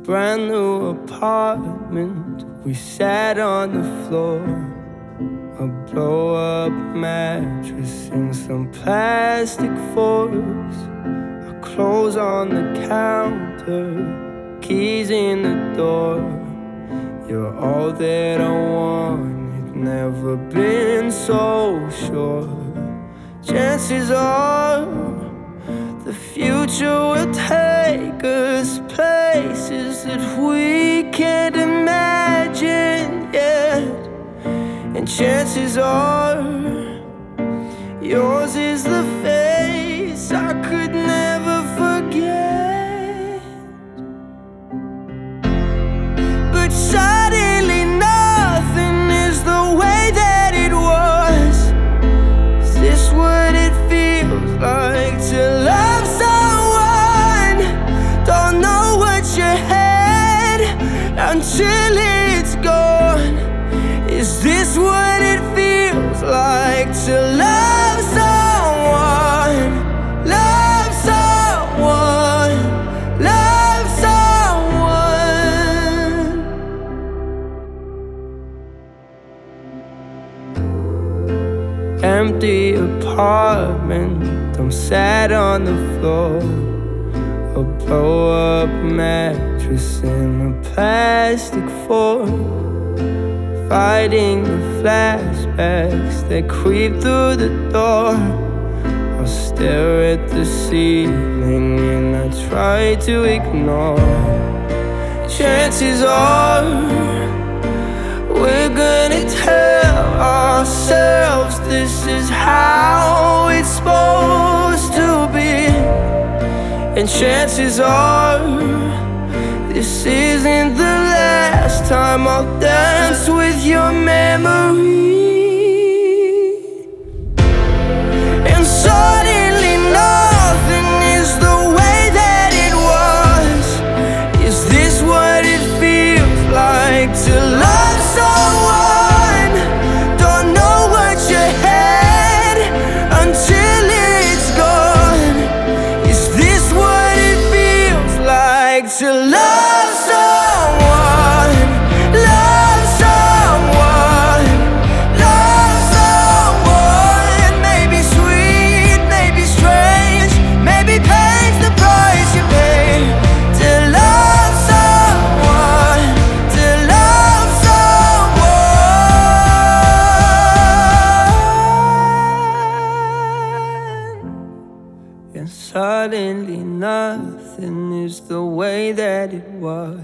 brand new apartment. We sat on the floor, a blow-up mattress and some plastic forks, our clothes on the counter, keys in the door. You're all that I wanted, never been so sure. Chances are the future will take us places that we can't imagine yet. And chances are yours is the face I could never forget. But suddenly nothing is the way that it was. Is this what it feels like to love someone? Don't know what you had until it's gone. Is this what it feels like to love someone? Love someone, love someone. Empty apartment, I'm sat on the floor, a blow-up mattress and a plastic fork, fighting the flashbacks that creep through the door. I stare at the ceiling and I try to ignore. Chances are we're gonna tell ourselves this is how it's supposed to be. And chances are this isn't the last time I'll dance with your memory. And suddenly nothing is the way that it was. Is this what it feels like to love someone? Don't know what you had until it's gone. Is this what it feels like to love someone? Love someone, love someone. Maybe sweet, maybe strange, maybe pain's the price you pay to love someone, to love someone. And suddenly nothing is the way that it was.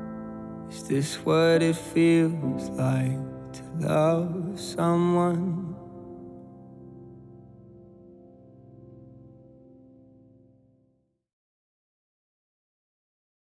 Is this what it feels like to love someone?